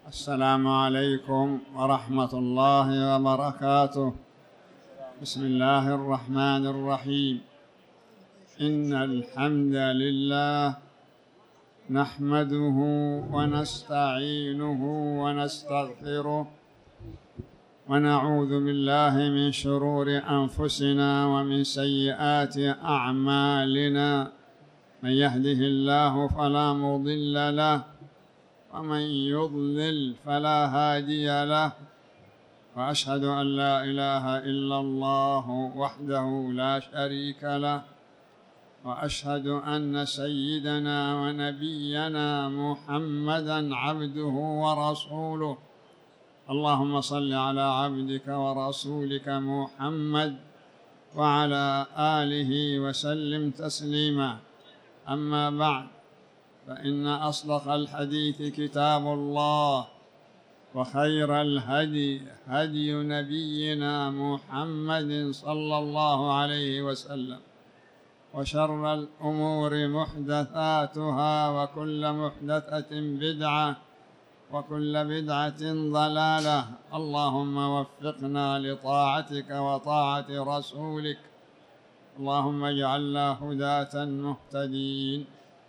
السلام عليكم ورحمة الله وبركاته. بسم الله الرحمن الرحيم. إن الحمد لله نحمده ونستعينه ونستغفره ونعوذ بالله من شرور أنفسنا ومن سيئات أعمالنا. من يهده الله فلا مضل له ومن يضلل فلا هادي له، وأشهد أن لا إله إلا الله وحده لا شريك له، وأشهد أن سيدنا ونبينا محمدًا عبده ورسوله. اللهم صل على عبدك ورسولك محمد وعلى آله وسلم تسليما. أما بعد، فإن أصدق الحديث كتاب الله، وخير الهدي هدي نبينا محمد صلى الله عليه وسلم، وشر الأمور محدثاتها، وكل محدثة بدعة، وكل بدعة ضلالة. اللهم وفقنا لطاعتك وطاعة رسولك، اللهم اجعلنا هداة مهتدين.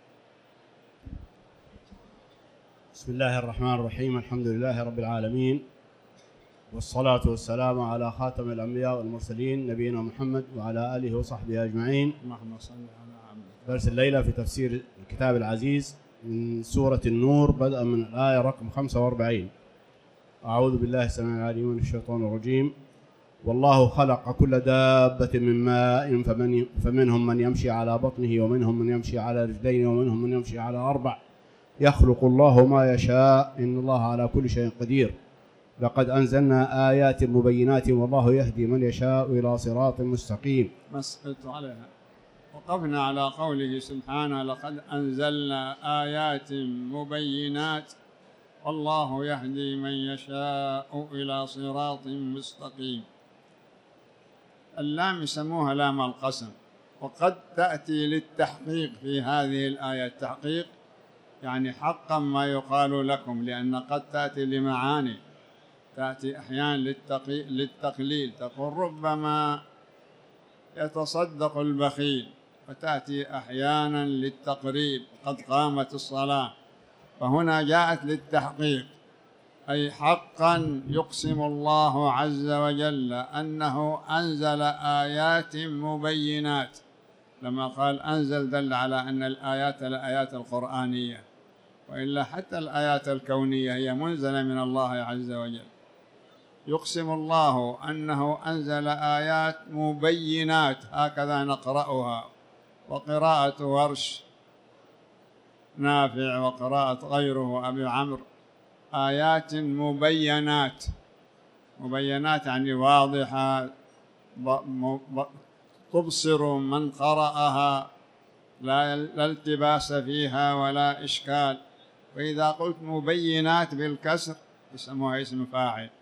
بسم الله الرحمن الرحيم. الحمد لله رب العالمين، والصلاة والسلام على خاتم الأنبياء والمرسلين نبينا محمد وعلى آله وصحبه أجمعين. اللهم صل على عبدك. درس الليلة في تفسير الكتاب العزيز من سورة النور، بدءا من الآية رقم 45. أعوذ بالله السميع العليم من الشيطان الرجيم. والله خلق كل دابة من ماء فمنهم من يمشي على بطنه، ومنهم من يمشي على رجلين، ومنهم من يمشي على أربع. يخلق الله ما يشاء، إن الله على كل شيء قدير. لقد أنزلنا آيات مبينات والله يهدي من يشاء إلى صراط مستقيم. مسقط عليها. وقفنا على قوله سبحانه: لقد أنزلنا آيات مبينات والله يهدي من يشاء إلى صراط مستقيم. اللام يسموها لام القسم، وقد تأتي للتحقيق في هذه الآية. التحقيق يعني حقا ما يقال لكم، لأن قد تأتي لمعاني، تأتي أحيانا للتقليل، تقول ربما يتصدق البخيل، وتأتي أحيانا للتقريب، قد قامت الصلاة. فهنا جاءت للتحقيق، أي حقا يقسم الله عز وجل أنه أنزل آيات مبينات. لما قال أنزل دل على أن الآيات الآيات القرآنية، وإلا حتى الآيات الكونية هي منزلة من الله عز وجل. يقسم الله أنه أنزل آيات مبينات، هكذا نقرأها، وقراءة ورش نافع وقراءة غيره أبي عمرو، آيات مبينات. مبينات يعني واضحة، تبصر من قرأها، لا التباس فيها ولا إشكال. وإذا قلت مبينات بالكسر يسموها اسم فاعل.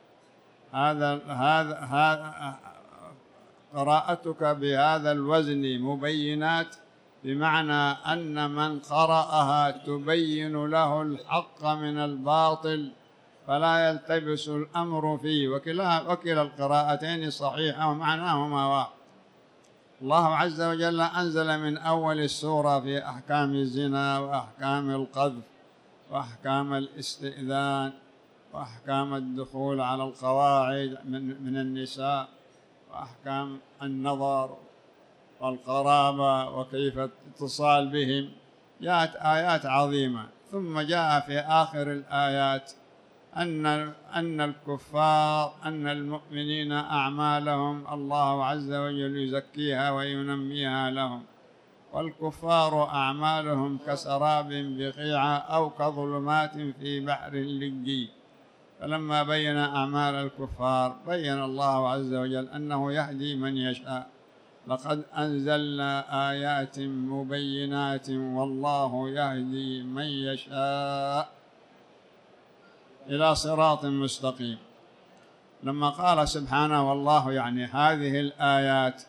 هذا قراءتك بهذا الوزن مبينات، بمعنى أن من قرأها تبين له الحق من الباطل، فلا يلتبس الأمر فيه. وكلا القراءتين صحيحة ومعناهما واحد. الله عز وجل أنزل من أول السورة في أحكام الزنا، وأحكام القذف، وأحكام الاستئذان، وأحكام الدخول على القواعد من النساء، وأحكام النظر والقرابة وكيف الاتصال بهم. جاءت آيات عظيمة. ثم جاء في آخر الآيات أن الكفار، أن المؤمنين أعمالهم الله عز وجل يزكيها وينميها لهم، والكفار أعمالهم كسراب بقيعة أو كظلمات في بحر لجي. فلما بين أعمال الكفار بين الله عز وجل أنه يهدي من يشاء. لقد أنزلنا آيات مبينات والله يهدي من يشاء إلى صراط مستقيم. لما قال سبحانه والله، يعني هذه الآيات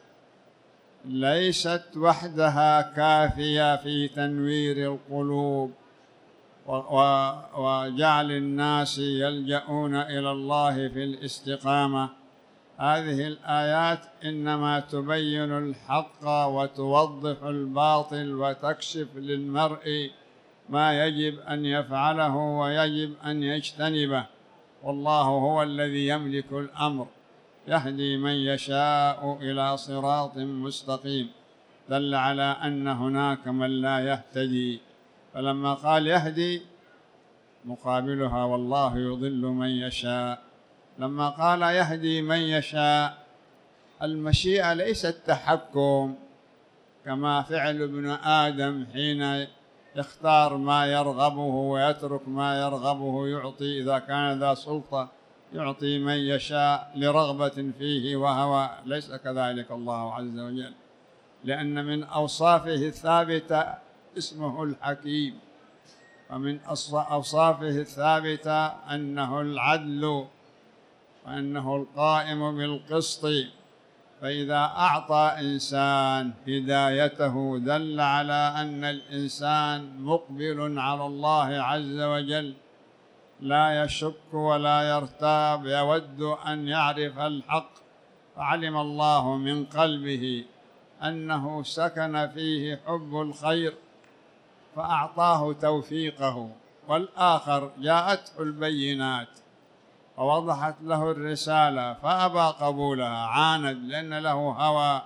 ليست وحدها كافية في تنوير القلوب وجعل الناس يلجؤون إلى الله في الاستقامة. هذه الآيات إنما تبين الحق وتوضح الباطل وتكشف للمرء ما يجب أن يفعله ويجب أن يجتنبه، والله هو الذي يملك الأمر، يهدي من يشاء إلى صراط مستقيم. دل على أن هناك من لا يهتدي، فلما قال يهدي مقابلها والله يضل من يشاء. لما قال يهدي من يشاء، المشيئة ليست تحكم كما فعل ابن آدم حين يختار ما يرغبه ويترك ما يرغبه، يعطي إذا كان ذا سلطة يعطي من يشاء لرغبة فيه وهوى. ليس كذلك الله عز وجل، لأن من أوصافه الثابتة اسمه الحكيم، ومن أوصافه الثابتة أنه العدل وأنه القائم بالقسط. فإذا أعطى إنسان هدايته دل على أن الإنسان مقبل على الله عز وجل، لا يشك ولا يرتاب، يود أن يعرف الحق. فعلم الله من قلبه أنه سكن فيه حب الخير فأعطاه توفيقه، والآخر جاءته البينات ووضحت له الرسالة فأبى قبولها، عاند، لأن له هوى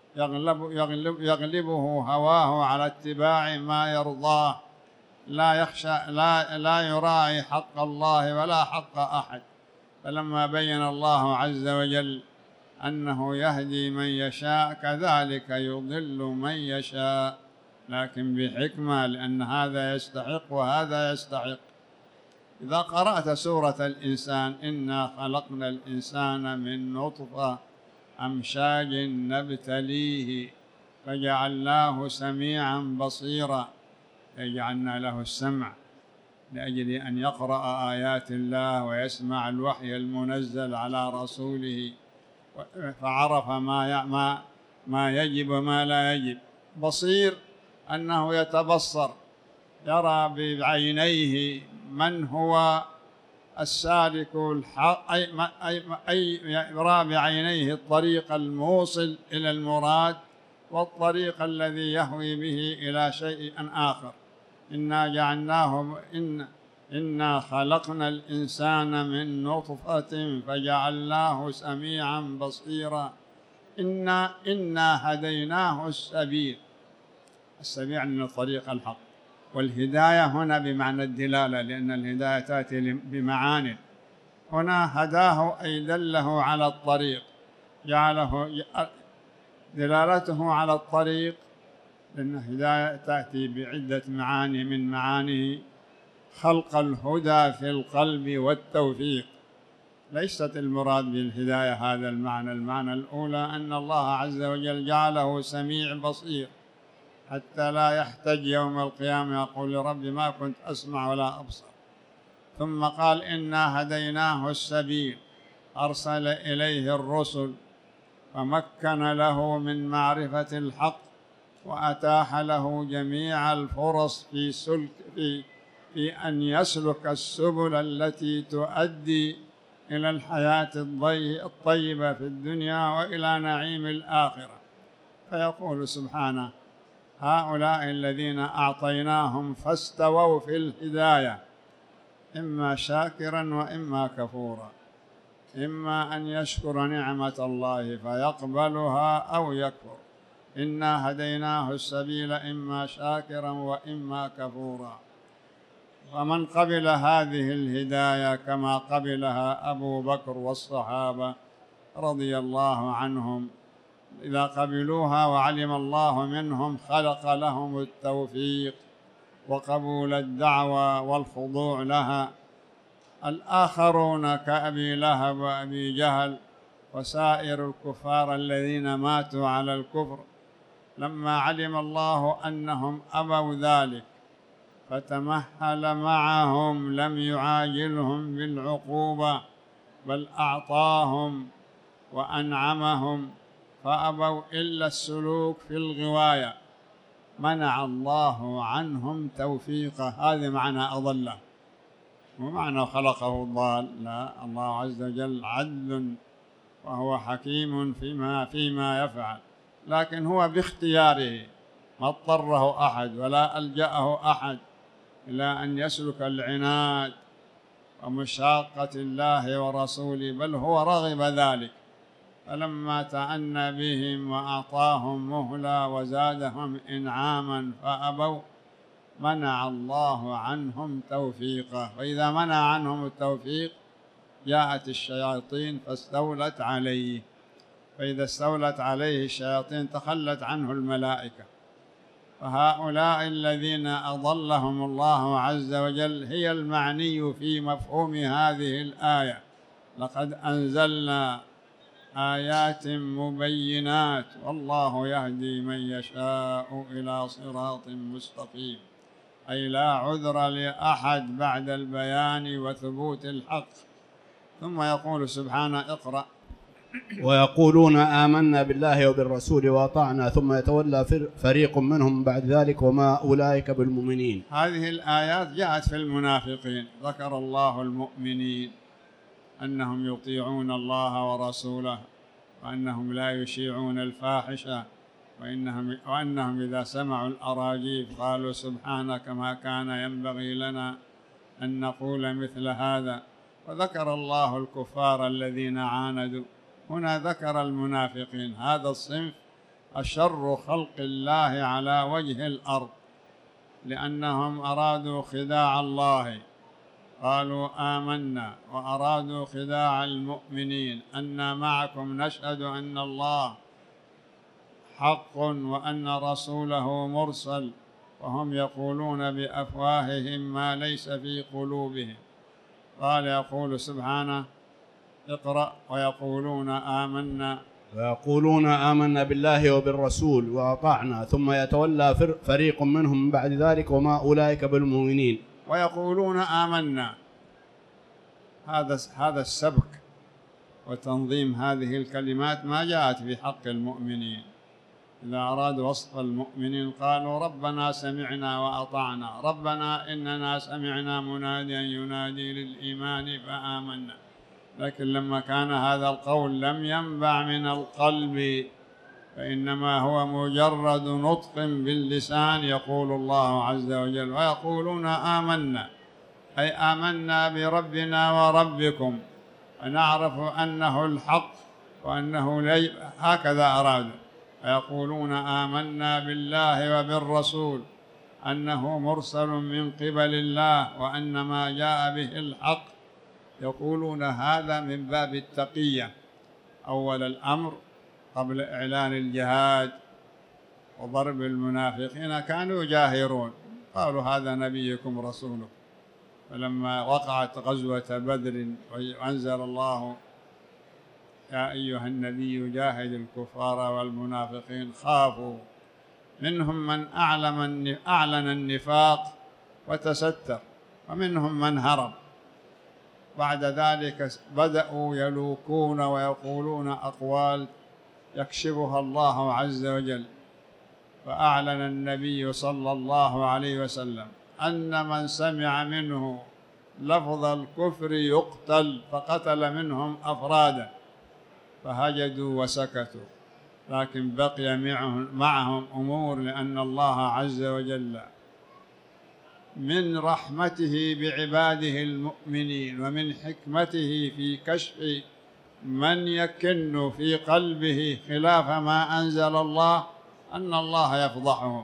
يغلبه هواه على اتباع ما يرضاه، لا يخشى لا يراعي حق الله ولا حق أحد. فلما بين الله عز وجل أنه يهدي من يشاء كذلك يضل من يشاء، لكن بحكمة، لأن هذا يستحق وهذا يستحق. إذا قرأت سورة الإنسان: إنا خلقنا الإنسان من نطفة أمشاج نبتليه فجعلناه سميعا بصيرا، جعلنا له السمع لأجل أن يقرأ آيات الله ويسمع الوحي المنزل على رسوله، فعرف ما يجب وما لا يجب. بصير أنه يتبصر، يرى بعينيه من هو السالك الحق، أي يرى بعينيه الطريق الموصل إلى المراد والطريق الذي يهوي به إلى شيء آخر. إنا خلقنا الإنسان من نطفة فجعلناه سميعا بصيرا. إنا هديناه السبيل من الطريق الحق، والهداية هنا بمعنى الدلالة، لأن الهداية تأتي بمعاني. هنا هداه أي دله على الطريق، جعله دلالته على الطريق، لأن الهداية تأتي بعدة معاني، من معانيه خلق الهدى في القلب والتوفيق. ليست المراد بالهداية هذا المعنى. المعنى الأولى أن الله عز وجل جعله سميع بصير حتى لا يحتج يوم القيامة يقول لرب ما كنت أسمع ولا أبصر. ثم قال إنا هديناه السبيل، أرسل إليه الرسل فمكن له من معرفة الحق وأتاح له جميع الفرص في أن يسلك السبل التي تؤدي إلى الحياة الطيبة في الدنيا وإلى نعيم الآخرة. فيقول سبحانه: هؤلاء الذين أعطيناهم فاستووا في الهداية إما شاكرا وإما كفورا، إما أن يشكر نعمة الله فيقبلها أو يكفر. إنا هديناه السبيل إما شاكرا وإما كفورا. ومن قبل هذه الهداية كما قبلها أبو بكر والصحابة رضي الله عنهم، إذا قبلوها وعلم الله منهم خلق لهم التوفيق وقبول الدعوة والخضوع لها. الآخرون كأبي لهب وأبي جهل وسائر الكفار الذين ماتوا على الكفر، لما علم الله أنهم أبوا ذلك فتمهل معهم، لم يعاجلهم بالعقوبة بل أعطاهم وأنعمهم، فأبوا إلا السلوك في الغواية. منع الله عنهم توفيقه. هذا معنى أضله، مو معنى خلقه ضال، لا، الله عز وجل عدل وهو حكيم فيما يفعل، لكن هو باختياره، ما اضطره أحد ولا ألجأه أحد إلى أن يسلك العناد ومشاقة الله ورسوله، بل هو رغب ذلك، فلما تأنى بهم وأعطاهم مهلة وزادهم إنعاما فأبوا منع الله عنهم توفيقه. وإذا منع عنهم التوفيق جاءت الشياطين فاستولت عليه، فإذا استولت عليه الشياطين تخلت عنه الملائكة. فهؤلاء الذين أضلهم الله عز وجل هي المعني في مفهوم هذه الآية: لقد أنزلنا آيات مبينات والله يهدي من يشاء إلى صراط مستقيم، أي لا عذر لأحد بعد البيان وثبوت الحق. ثم يقول سبحانه: اقرأ. ويقولون آمنا بالله وبالرسول وأطعنا ثم يتولى فريق منهم بعد ذلك وما أولئك بالمؤمنين. هذه الآيات جاءت في المنافقين، ذكر الله المؤمنين أنهم يطيعون الله ورسوله وأنهم لا يشيعون الفاحشة وأنهم إذا سمعوا الأراجيف قالوا سبحانك ما كان ينبغي لنا أن نقول مثل هذا. وذكر الله الكفار الذين عاندوا. هنا ذكر المنافقين، هذا الصنف أشر خلق الله على وجه الأرض، لأنهم أرادوا خداع الله، قالوا آمنا، وأرادوا خداع المؤمنين: أنا معكم نشهد أن الله حق وأن رسوله مرسل، وهم يقولون بأفواههم ما ليس في قلوبهم. قال يقول سبحانه: اقرأ. ويقولون آمنا بالله وبالرسول وأطعنا ثم يتولى فريق منهم من بعد ذلك وما أولئك بالمؤمنين. ويقولون آمنا، هذا السبك وتنظيم هذه الكلمات ما جاءت في حق المؤمنين. إذا أرادوا وصف المؤمنين قالوا ربنا سمعنا وأطعنا، ربنا إننا سمعنا مناديا ينادي للإيمان فآمنا. لكن لما كان هذا القول لم ينبع من القلب، فإنما هو مجرد نطق باللسان، يقول الله عز وجل: ويقولون آمنا، أي آمنا بربنا وربكم، ونعرف أنه الحق وأنه هكذا أرادوا. ويقولون آمنا بالله وبالرسول، أنه مرسل من قبل الله وأن ما جاء به الحق. يقولون هذا من باب التقية أول الأمر قبل إعلان الجهاد وضرب المنافقين، كانوا يجاهرون، قالوا هذا نبيكم رسوله. فلما وقعت غزوة بدر وأنزل الله: يا أيها النبي جاهد الكفار والمنافقين، خافوا، منهم من أعلن النفاق وتستر، ومنهم من هرب. بعد ذلك بدأوا يلوكون ويقولون أقوال يكشفها الله عز وجل. فأعلن النبي صلى الله عليه وسلم أن من سمع منه لفظ الكفر يقتل، فقتل منهم أفرادا، فهجدوا وسكتوا. لكن بقي معهم أمور، لأن الله عز وجل من رحمته بعباده المؤمنين ومن حكمته في كشف من يكن في قلبه خلاف ما أنزل الله أن الله يفضحهم.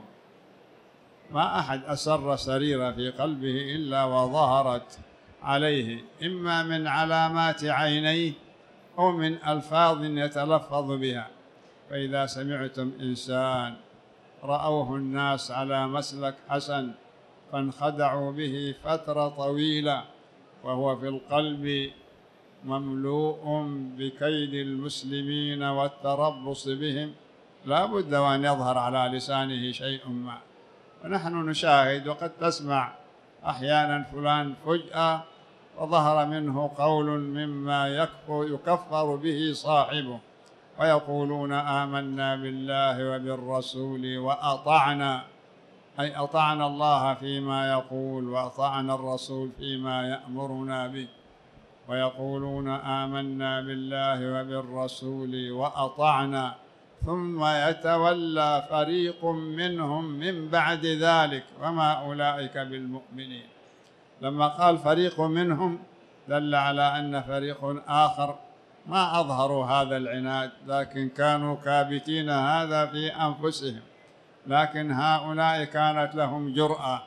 ما أحد أسر سريرة في قلبه إلا وظهرت عليه، إما من علامات عينيه أو من ألفاظ يتلفظ بها. فإذا سمعتم إنسان رأوه الناس على مسلك حسن فانخدعوا به فترة طويلة وهو في القلب مملوء بكيد المسلمين والتربص بهم، لا بد وأن يظهر على لسانه شيء ما. ونحن نشاهد وقد تسمع أحيانا فلان فجأة وظهر منه قول مما يكفر به صاحبه. ويقولون آمنا بالله وبالرسول وأطعنا، أي أطعنا الله فيما يقول وأطعنا الرسول فيما يأمرنا به، ويقولون آمنا بالله وبالرسول وأطعنا، ثم يتولى فريق منهم من بعد ذلك وما أولئك بالمؤمنين. لما قال فريق منهم دل على أن فريق آخر ما أظهروا هذا العناد، لكن كانوا كابتين هذا في أنفسهم، لكن هؤلاء كانت لهم جرأة،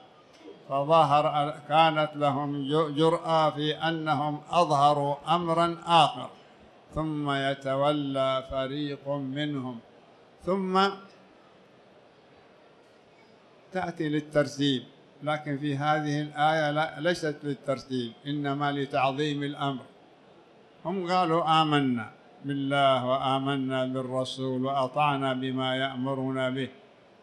كانت لهم جرأة في أنهم أظهروا أمرا آخر. ثم يتولى فريق منهم، ثم تأتي للترتيب، لكن في هذه الآية ليست للترتيب، إنما لتعظيم الأمر. هم قالوا آمنا بالله وآمنا بالرسول وأطعنا بما يأمرنا به،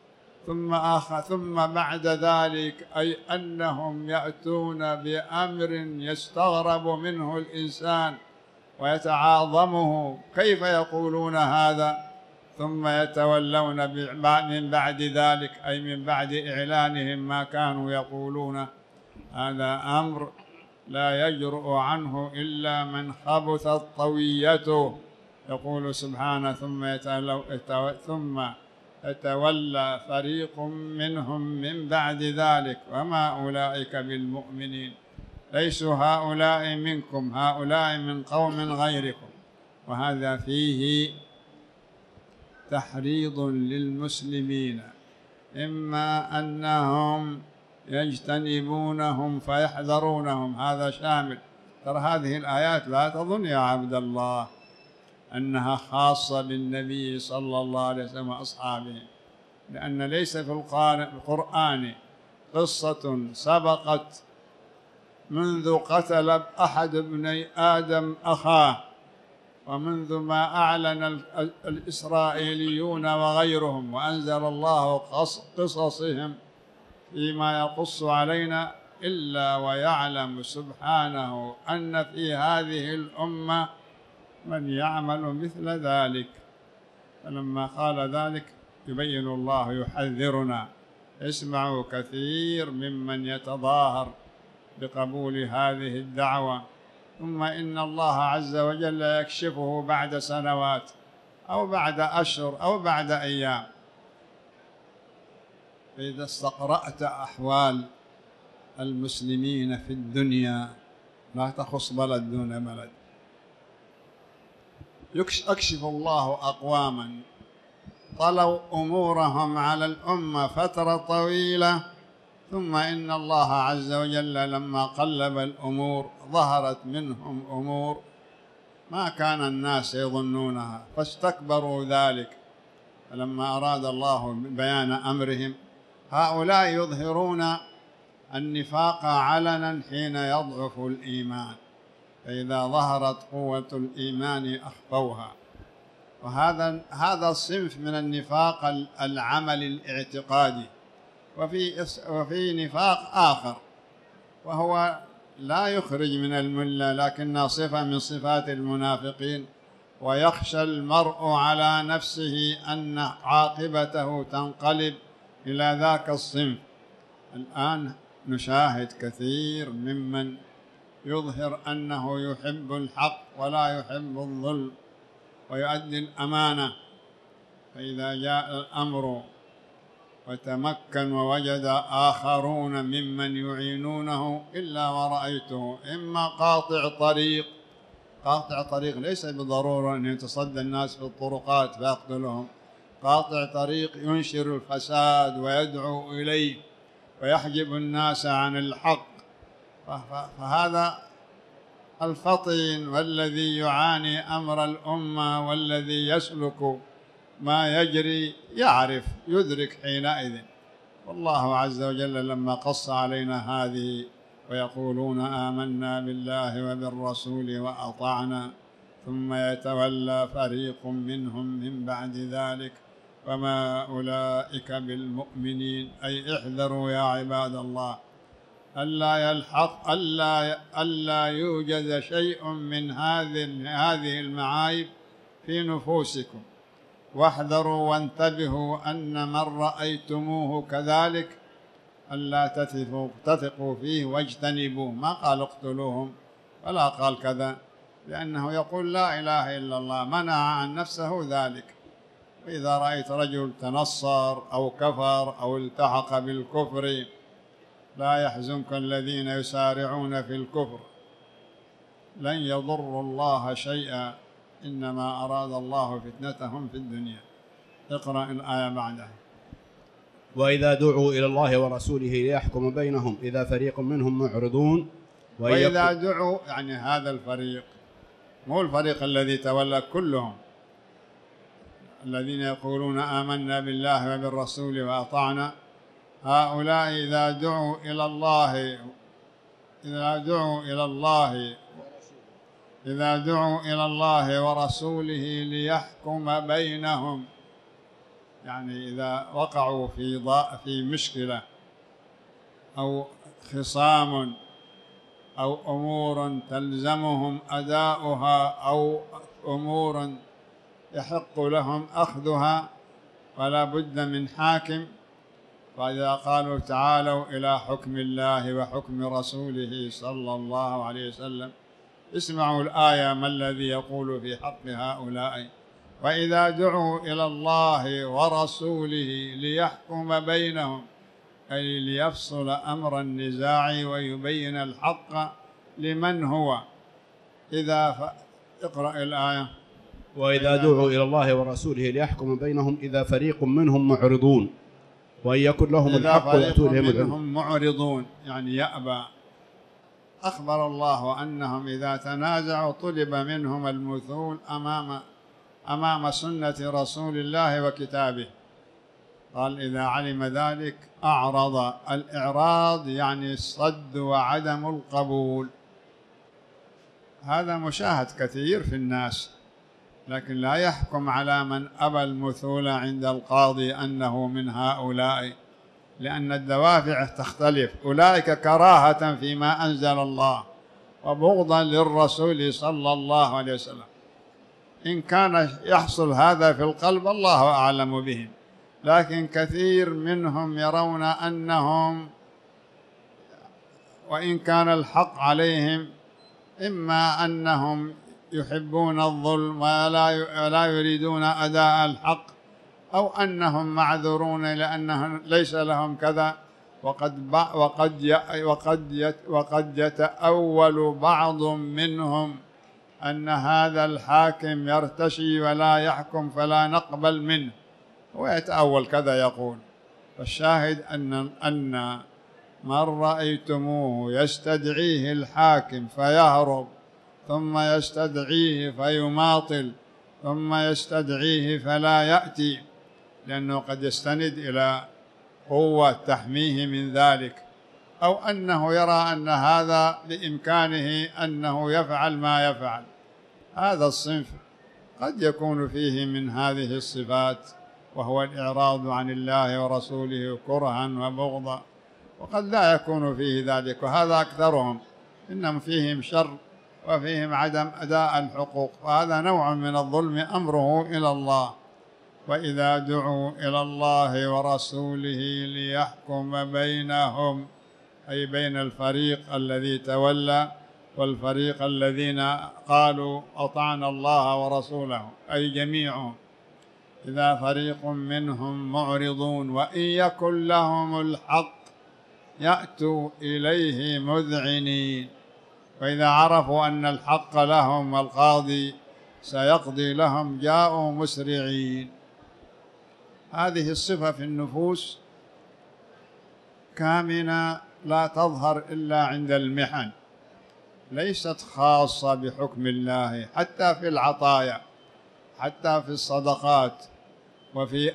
ثم بعد ذلك أي أنهم يأتون بأمر يستغرب منه الإنسان ويتعاظمه، كيف يقولون هذا؟ ثم يتولون من بعد ذلك، أي من بعد إعلانهم ما كانوا يقولون. هذا أمر لا يجرؤ عنه إلا من خبثت طويته. يقول سبحانه ثم يتولى فريق منهم من بعد ذلك وما أولئك بالمؤمنين. ليسوا هؤلاء منكم، هؤلاء من قوم غيركم. وهذا فيه تحريض للمسلمين، إما أنهم يجتنبونهم فيحذرونهم، هذا شامل. ترى هذه الآيات لا تظن يا عبد الله أنها خاصة بالنبي صلى الله عليه وسلم وأصحابه، لأن ليس في القرآن قصة سبقت منذ قتل أحد ابني آدم أخاه، ومنذ ما أعلن الإسرائيليون وغيرهم وأنزل الله قصصهم فيما يقص علينا، إلا ويعلم سبحانه أن في هذه الأمة من يعمل مثل ذلك. فلما قال ذلك يبين الله يحذرنا: اسمعوا كثير ممن يتظاهر بقبول هذه الدعوة، ثم إن الله عز وجل يكشفه بعد سنوات أو بعد أشهر أو بعد أيام. فإذا استقرأت أحوال المسلمين في الدنيا، لا تخص بلد دون بلد، يكشف الله أقواما طلوا أمورهم على الأمة فترة طويلة، ثم إن الله عز وجل لما قلب الأمور ظهرت منهم أمور ما كان الناس يظنونها فاستكبروا ذلك. فلما أراد الله بيان أمرهم، هؤلاء يظهرون النفاق علنا حين يضعف الإيمان، فإذا ظهرت قوة الإيمان أخفوها. وهذا الصنف من النفاق العمل الاعتقادي. وفي نفاق آخر وهو لا يخرج من الملة، لكنها صفة من صفات المنافقين، ويخشى المرء على نفسه أن عاقبته تنقلب إلى ذاك الصنف. الآن نشاهد كثير ممن يظهر أنه يحب الحق ولا يحب الظلم ويؤدي الأمانة، فإذا جاء الأمر وتمكن ووجد آخرون ممن يعينونه إلا ورأيته إما قاطع طريق ليس بالضرورة أن يتصدى الناس في الطرقات فيقتلهم، قاطع طريق ينشر الفساد ويدعو إليه ويحجب الناس عن الحق. فهذا الفطن والذي يعاني أمر الأمة والذي يسلك ما يجري يعرف يدرك حينئذ. والله عز وجل لما قص علينا هذه ويقولون آمنا بالله وبالرسول وأطعنا ثم يتولى فريق منهم من بعد ذلك وما أولئك بالمؤمنين، أي احذروا يا عباد الله ألا يوجد شيء من هذه المعايب في نفوسكم، واحذروا وانتبهوا أن من رأيتموه كذلك ألا تثقوا فيه واجتنبوه، ما قال اقتلوهم ولا قال كذا، لأنه يقول لا إله إلا الله، منع عن نفسه ذلك. وإذا رأيت رجل تنصر أو كفر أو التحق بالكفر لا يحزنك الذين يسارعون في الكفر، لن يضروا الله شيئا، إنما أراد الله فتنتهم في الدنيا. اقرأ الآية بعدها. وإذا دعوا إلى الله ورسوله ليحكم بينهم إذا فريق منهم معرضون. وإذا دعوا يعني هذا الفريق، مو الفريق الذي تولى، كلهم الذين يقولون آمنا بالله وبالرسول وأطعنا، هؤلاء إذا دعوا إلى الله ورسوله ليحكم بينهم، يعني إذا وقعوا في مشكلة أو خصام أو أمور تلزمهم أداؤها أو أمور يحق لهم أخذها ولا بد من حاكم، فإذا قالوا تعالوا إلى حكم الله وحكم رسوله صلى الله عليه وسلم، اسمعوا الآية ما الذي يقول في حق هؤلاء. وإذا دعوا إلى الله ورسوله ليحكم بينهم، أي ليفصل أمر النزاع ويبين الحق لمن هو. اقرأ الآية. وإذا دعوا إلى الله ورسوله ليحكم بينهم إذا فريق منهم معرضون وإن يكن لهم الحق يأتوا إليه منهم معرضون، يعني يأبى. أخبر الله أنهم إذا تنازعوا طلب منهم المثول أمام سنة رسول الله وكتابه، قال إذا علم ذلك أعرض. الإعراض يعني الصد وعدم القبول، هذا مشاهد كثير في الناس، لكن لا يحكم على من أبى المثول عند القاضي أنه من هؤلاء، لأن الدوافع تختلف. أولئك كراهة فيما أنزل الله وبغضا للرسول صلى الله عليه وسلم. إن كان يحصل هذا في القلب الله أعلم بهم، لكن كثير منهم يرون أنهم وإن كان الحق عليهم، إما أنهم يحبون الظلم ولا يريدون أداء الحق، أو أنهم معذورون لأنهم ليس لهم كذا. وقد يتأول بعض منهم أن هذا الحاكم يرتشي ولا يحكم فلا نقبل منه، ويتأول كذا يقول. فالشاهد أن من رأيتموه يستدعيه الحاكم فيهرب، ثم يستدعيه فيماطل، ثم يستدعيه فلا يأتي، لأنه قد يستند إلى قوة تحميه من ذلك، أو أنه يرى أن هذا بإمكانه أنه يفعل ما يفعل. هذا الصنف قد يكون فيه من هذه الصفات، وهو الإعراض عن الله ورسوله كرها وبغضا، وقد لا يكون فيه ذلك، وهذا أكثرهم، إنهم فيهم شر وفيهم عدم أداء الحقوق، وهذا نوع من الظلم أمره إلى الله. وإذا دعوا إلى الله ورسوله ليحكم بينهم، أي بين الفريق الذي تولى والفريق الذين قالوا أطعنا الله ورسوله، أي جميعهم. إذا فريق منهم معرضون وإن يكن لهم الحق يأتوا إليه مذعنين، وإذا عرفوا أن الحق لهم والقاضي سيقضي لهم جاءوا مسرعين. هذه الصفة في النفوس كامنة لا تظهر إلا عند المحن، ليست خاصة بحكم الله، حتى في العطايا، حتى في الصدقات، وفي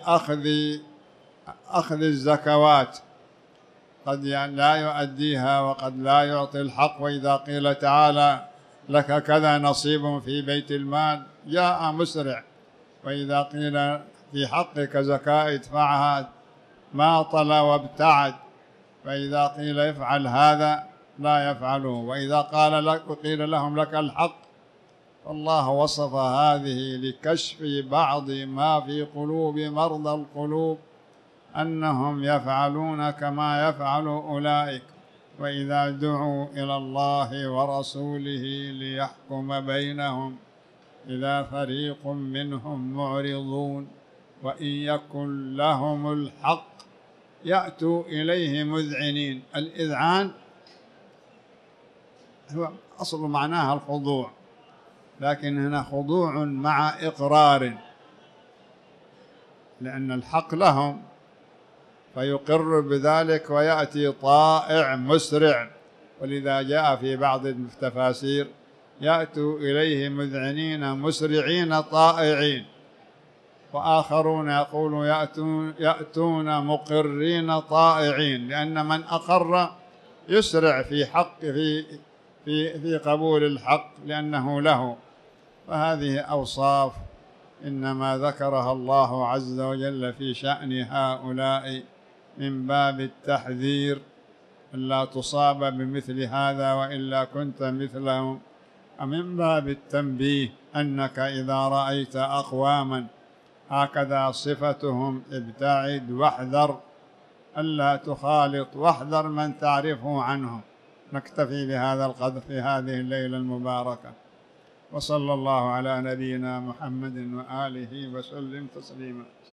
أخذ الزكوات قد لا يؤديها وقد لا يعطي الحق. وإذا قيل تعالى لك كذا نصيب في بيت المال جاء مسرع، وإذا قيل في حقك زكاة ادفعها ماطل وابتعد، فإذا قيل افعل هذا لا يفعله. وإذا قيل لهم لك الحق، فالله وصف هذه لكشف بعض ما في قلوب مرضى القلوب أنهم يفعلون كما يفعل أولئك، وإذا دعوا إلى الله ورسوله ليحكم بينهم إذا فريق منهم معرضون، وإن يكن لهم الحق يأتوا إليه مذعنين. الإذعان هو أصل معناها الخضوع، لكن هنا خضوع مع إقرار، لأن الحق لهم فيقر بذلك ويأتي طائع مسرع. ولذا جاء في بعض التفاسير يأتوا إليه مذعنين مسرعين طائعين، وآخرون يقول يأتون مقرين طائعين، لأن من أقر يسرع في حق في قبول الحق لأنه له. فهذه أوصاف إنما ذكرها الله عز وجل في شأن هؤلاء من باب التحذير ألا تصاب بمثل هذا وإلا كنت مثلهم، ومن باب التنبيه أنك إذا رأيت أقواما هكذا صفتهم ابتعد واحذر ألا تخالط، واحذر من تعرفه عنهم. نكتفي بهذا القدر في هذه الليلة المباركة، وصلى الله على نبينا محمد وآله وسلم تسليما.